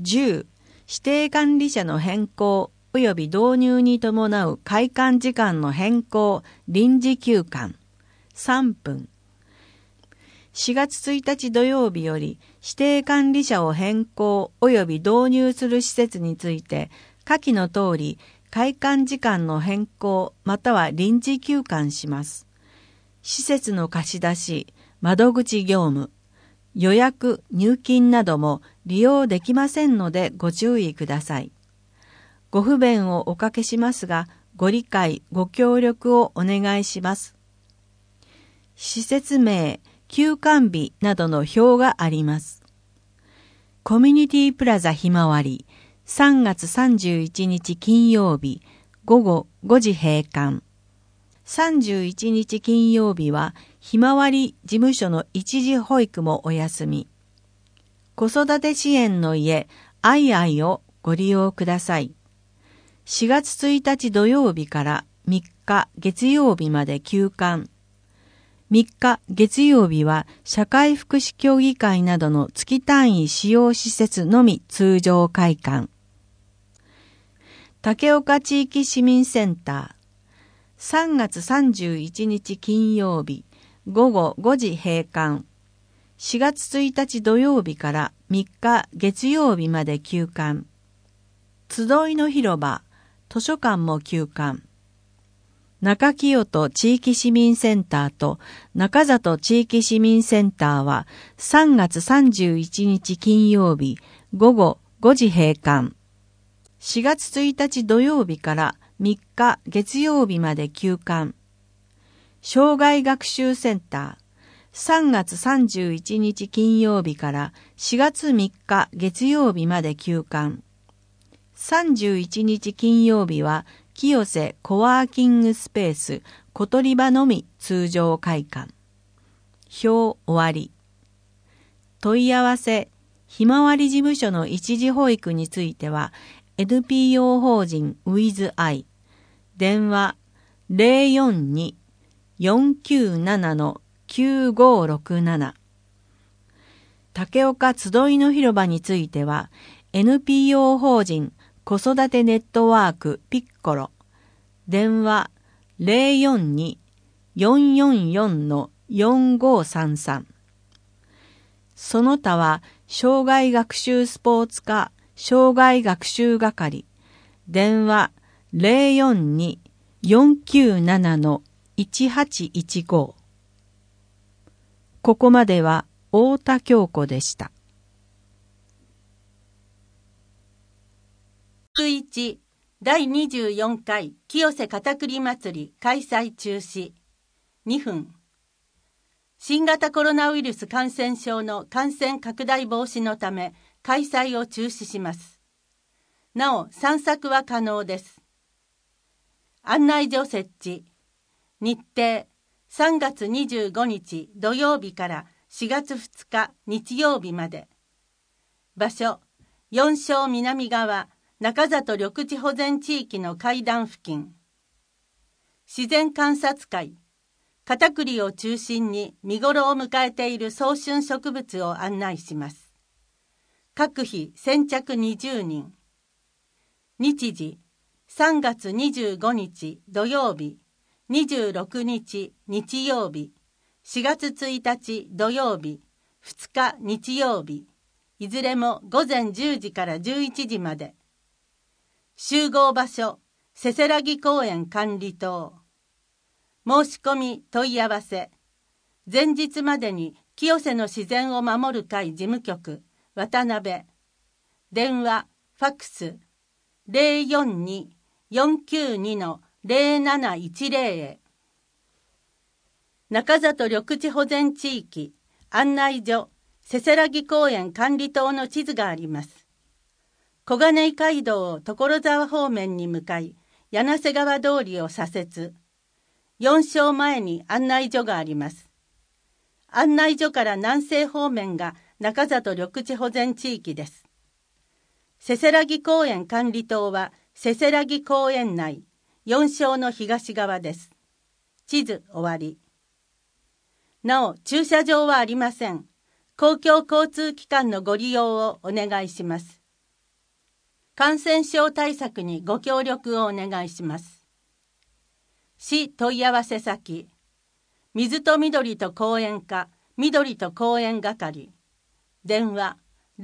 10、指定管理者の変更及び導入に伴う開館時間の変更、臨時休館。3分。4月1日土曜日より指定管理者を変更及び導入する施設について、下記の通り、開館時間の変更または臨時休館します。施設の貸し出し、窓口業務、予約・入金なども利用できませんのでご注意ください。ご不便をおかけしますが、ご理解・ご協力をお願いします。施設名、休館日などの表があります。コミュニティプラザひまわり、3月31日金曜日、午後5時閉館。31日金曜日は、ひまわり事務所の一時保育もお休み。子育て支援の家、アイアイをご利用ください。4月1日土曜日から3日月曜日まで休館。3日月曜日は社会福祉協議会などの月単位使用施設のみ通常開館。竹岡地域市民センター、3月31日金曜日、午後5時閉館。4月1日土曜日から3日月曜日まで休館。集いの広場、図書館も休館。中清戸地域市民センターと中里地域市民センターは3月31日金曜日午後5時閉館。4月1日土曜日から3日月曜日まで休館。障害学習センター、3月31日金曜日から4月3日月曜日まで休館。31日金曜日は清瀬コワーキングスペース小鳥場のみ通常開館。表終わり。問い合わせ、ひまわり事務所の一時保育については NPO 法人 WithI 電話 042-497-9567 竹岡集いの広場については NPO 法人子育てネットワークピッコロ電話 042-444-4533 その他は障害学習スポーツ課障害学習係電話 042-497-1815 ここまでは太田京子でした。 1第24回清瀬片栗祭り開催中止。2分。新型コロナウイルス感染症の感染拡大防止のため開催を中止します。なお散策は可能です。案内所設置。日程3月25日土曜日から4月2日日曜日まで。場所4正南側中里緑地保全地域の階段付近。自然観察会。片栗を中心に見頃を迎えている早春植物を案内します。各日先着20人。日時3月25日土曜日、26日日曜日、4月1日土曜日、2日日曜日、いずれも午前10時から11時まで。集合場所、せせらぎ公園管理棟。申し込み問い合わせ。前日までに清瀬の自然を守る会事務局、渡辺。電話、ファックス、042-492-0710へ。中里緑地保全地域、案内所、せせらぎ公園管理棟の地図があります。小金井街道を所沢方面に向かい、柳瀬川通りを左折。4正前に案内所があります。案内所から南西方面が中里緑地保全地域です。せせらぎ公園管理棟はせせらぎ公園内、4正の東側です。地図終わり。なお、駐車場はありません。公共交通機関のご利用をお願いします。 感染症対策にご協力をお願いします。市問い合わせ先、水と緑と公園課、緑と公園係、電話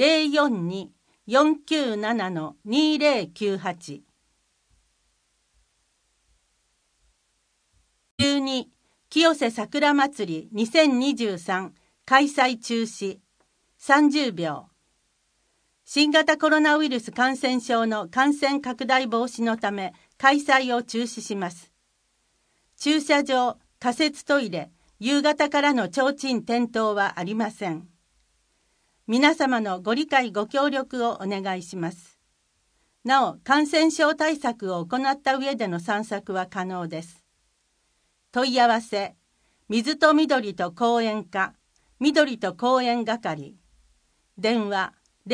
042-497-2098。12清瀬桜まつり2023開催中止。30秒。新型コロナウイルス感染症の感染拡大防止のため開催を中止します。駐車場、仮設トイレ、夕方からの提灯点灯はありません。皆様のご理解ご協力をお願いします。なお、感染症対策を行った上での散策は可能です。問い合わせ、水と緑と公園課、緑と公園係、電話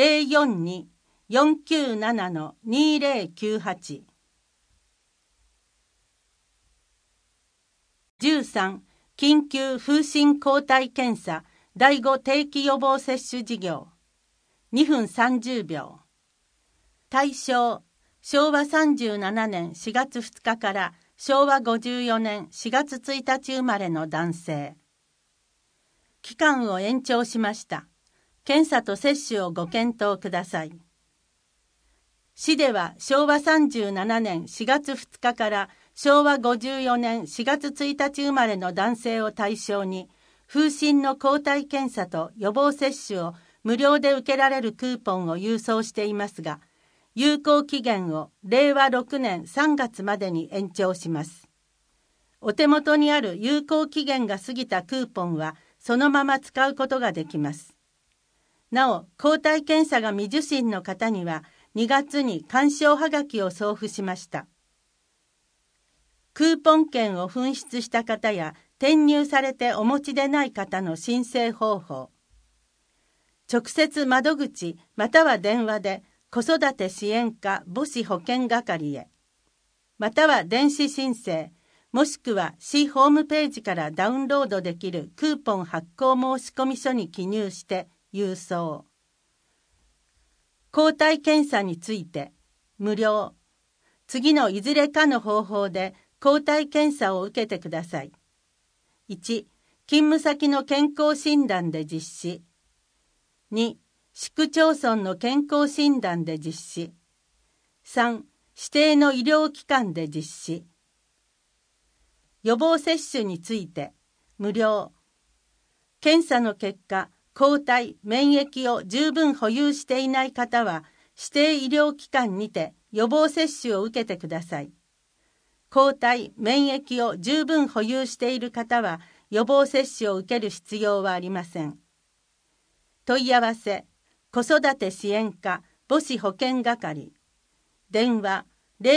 042-497-2098。13緊急風疹抗体検査第5定期予防接種事業。2分30秒。対象、昭和37年4月2日から昭和54年4月1日生まれの男性。期間を延長しました。検査と接種をご検討ください。市では昭和37年4月2日から昭和54年4月1日生まれの男性を対象に、風疹の抗体検査と予防接種を無料で受けられるクーポンを郵送していますが、有効期限を令和6年3月までに延長します。お手元にある有効期限が過ぎたクーポンはそのまま使うことができます。なお、抗体検査が未受診の方には2月に勧奨はがきを送付しました。クーポン券を紛失した方や転入されてお持ちでない方の申請方法。直接窓口または電話で子育て支援課母子保健係へ、または電子申請、もしくは市ホームページからダウンロードできるクーポン発行申込書に記入して郵送。抗体検査について、無料。次のいずれかの方法で抗体検査を受けてください。1、勤務先の健康診断で実施。2、市区町村の健康診断で実施。3、指定の医療機関で実施。予防接種について、無料。検査の結果、抗体・免疫を十分保有していない方は、指定医療機関にて予防接種を受けてください。抗体・免疫を十分保有している方は、予防接種を受ける必要はありません。問い合わせ、子育て支援課母子保健係、電話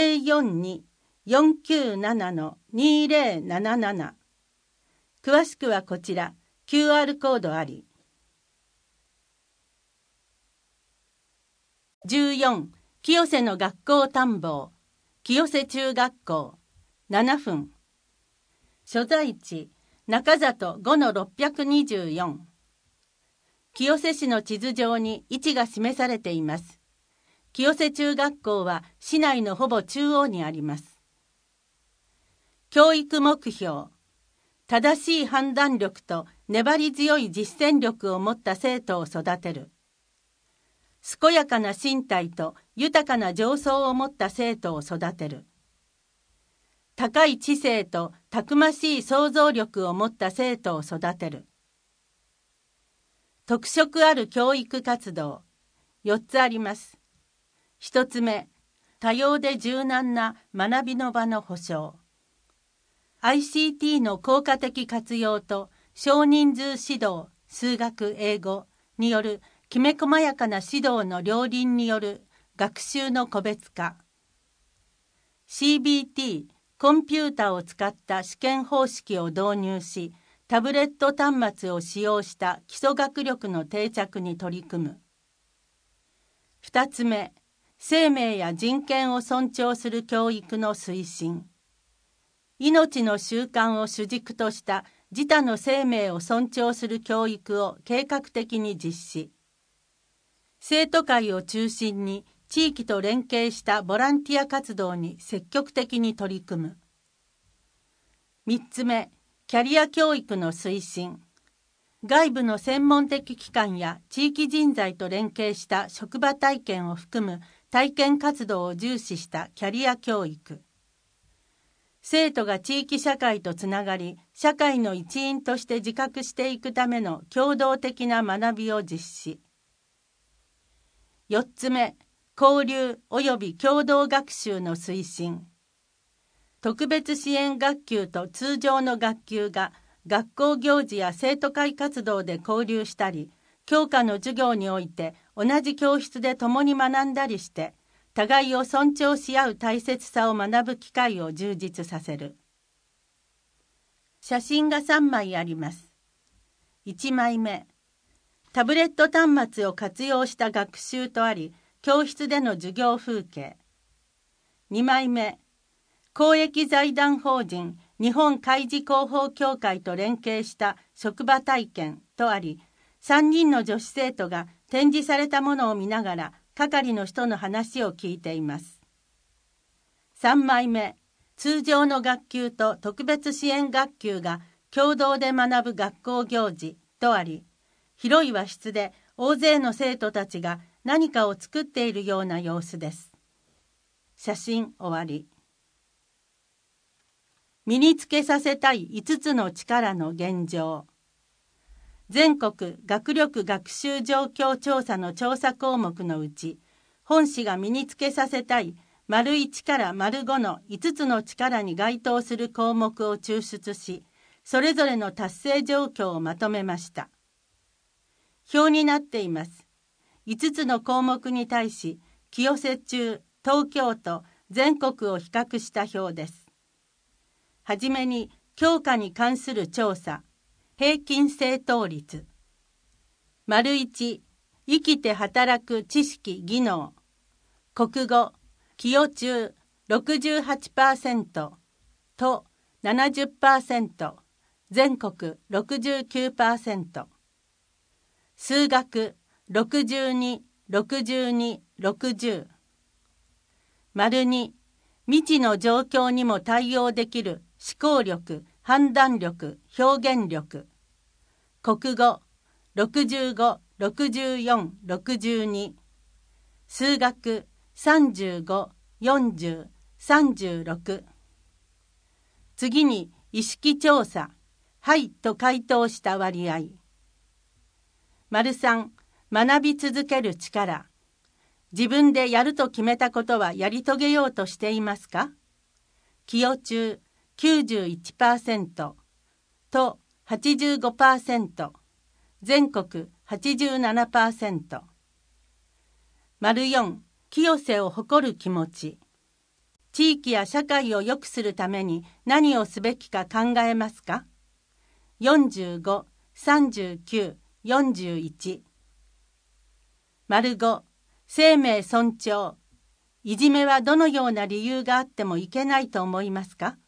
042-497-2077。詳しくはこちら、QR コードあり。14清瀬の学校探訪、清瀬中学校、7分。所在地、中里 5-624。清瀬市の地図上に位置が示されています。清瀬中学校は市内のほぼ中央にあります。教育目標、正しい判断力と粘り強い実践力を持った生徒を育てる。健やかな身体と豊かな情操を持った生徒を育てる。高い知性とたくましい想像力を持った生徒を育てる。特色ある教育活動、4つあります。1つ目、多様で柔軟な学びの場の保障。ICT の効果的活用と少人数指導、数学・英語によるきめ細やかな指導の両輪による学習の個別化。CBT、コンピュータを使った試験方式を導入し、タブレット端末を使用した基礎学力の定着に取り組む。2つ目、生命や人権を尊重する教育の推進。命の習慣を主軸とした自他の生命を尊重する教育を計画的に実施。生徒会を中心に地域と連携したボランティア活動に積極的に取り組む。3つ目、キャリア教育の推進。外部の専門的機関や地域人材と連携した職場体験を含む体験活動を重視したキャリア教育。生徒が地域社会とつながり、社会の一員として自覚していくための協同的な学びを実施。4つ目、交流及び共同学習の推進。特別支援学級と通常の学級が学校行事や生徒会活動で交流したり、教科の授業において同じ教室で共に学んだりして、互いを尊重し合う大切さを学ぶ機会を充実させる。写真が3枚あります。1枚目、タブレット端末を活用した学習とあり、教室での授業風景。2枚目、公益財団法人日本海事広報協会と連携した職場体験とあり、3人の女子生徒が展示されたものを見ながら係の人の話を聞いています。3枚目、通常の学級と特別支援学級が共同で学ぶ学校行事とあり、広い和室で大勢の生徒たちが何かを作っているような様子です。写真終わり。身につけさせたい5つの力の現状。全国学力学習状況調査の調査項目のうち、本誌が身につけさせたい丸1から丸5の5つの力に該当する項目を抽出し、それぞれの達成状況をまとめました。表になっています。5つの項目に対し、清瀬中、東京都、全国を比較した表です。はじめに、教科に関する調査、平均正答率。丸1、生きて働く知識技能。国語、清中 68%、都 70%、全国 69%。数学、62、62、60。丸2、未知の状況にも対応できる思考力、判断力、表現力。国語、65、64、62。数学、35、40、36。次に、意識調査。はいと回答した割合。丸3、学び続ける力。自分でやると決めたことはやり遂げようとしていますか？清中 91%、都 85%、全国 87%。丸4、清瀬を誇る気持ち。地域や社会を良くするために何をすべきか考えますか？ 45、39、41。丸5、生命尊重。いじめはどのような理由があってもいけないと思いますか？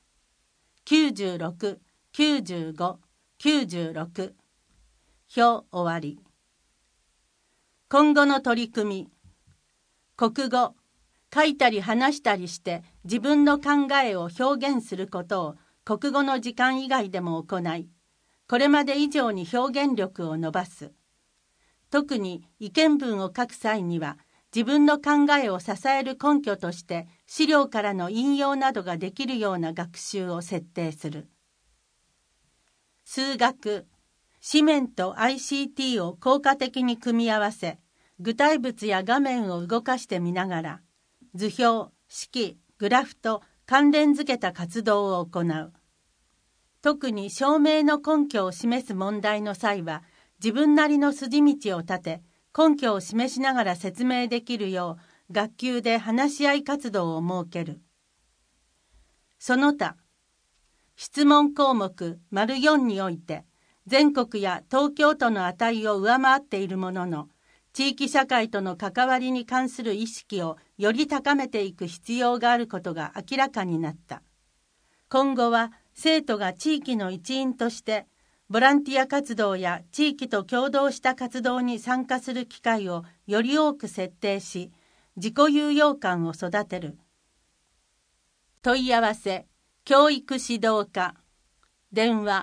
96、95、96。表終わり。今後の取り組み。国語、書いたり話したりして自分の考えを表現することを国語の時間以外でも行い、これまで以上に表現力を伸ばす。特に意見文を書く際には、自分の考えを支える根拠として資料からの引用などができるような学習を設定する。数学、紙面と ICT を効果的に組み合わせ、具体物や画面を動かしてみながら、図表、式、グラフと関連づけた活動を行う。特に証明の根拠を示す問題の際は、自分なりの筋道を立て、根拠を示しながら説明できるよう、学級で話し合い活動を設ける。その他、質問項目丸4において、全国や東京都の値を上回っているものの、地域社会との関わりに関する意識をより高めていく必要があることが明らかになった。今後は生徒が地域の一員として、ボランティア活動や地域と協同した活動に参加する機会をより多く設定し、 自己有用感を育てる。問い合わせ教育指導課電話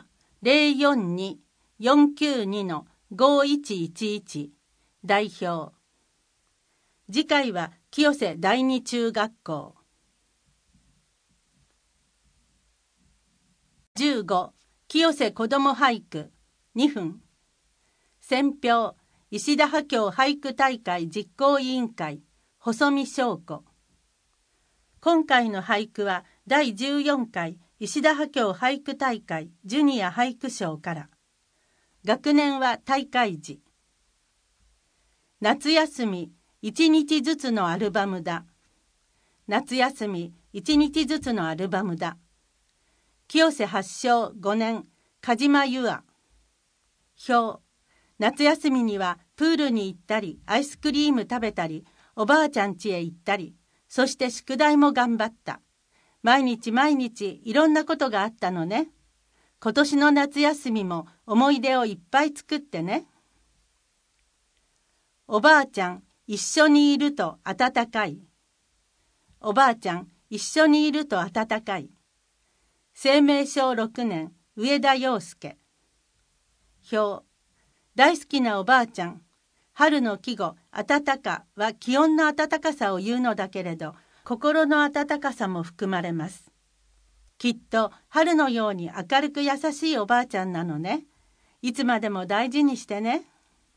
042-492-5111代表。次回は清瀬第二中学校。15清瀬子ども俳句2分。選評石田波郷俳句大会実行委員会細見翔子。今回の俳句は第14回石田波郷俳句大会ジュニア俳句賞から。学年は大会時。夏休み1日ずつのアルバムだ。夏休み1日ずつのアルバムだ。清瀬発祥5年梶間由愛。表。夏休みにはプールに行ったりアイスクリーム食べたりおばあちゃん家へ行ったり、そして宿題も頑張った。毎日毎日いろんなことがあったのね。今年の夏休みも思い出をいっぱい作ってね。おばあちゃん一緒にいると暖かい。おばあちゃん一緒にいると暖かい。生命小6年上田洋介。表。大好きなおばあちゃん。春の季語暖かは気温の暖かさを言うのだけれど、心の暖かさも含まれます。きっと春のように明るく優しいおばあちゃんなのね。いつまでも大事にしてね。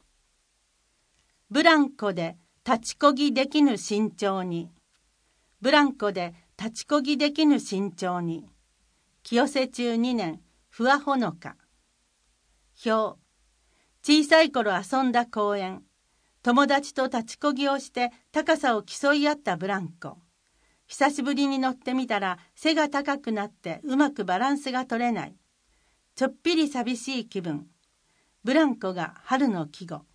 ブランコで立ちこぎできぬ慎重に。ブランコで立ちこぎできぬ慎重に。清瀬中2年不破ほのか。表。小さい頃遊んだ公園。友達と立ちこぎをして高さを競い合ったブランコ。久しぶりに乗ってみたら背が高くなってうまくバランスが取れない。ちょっぴり寂しい気分。ブランコが春の季語。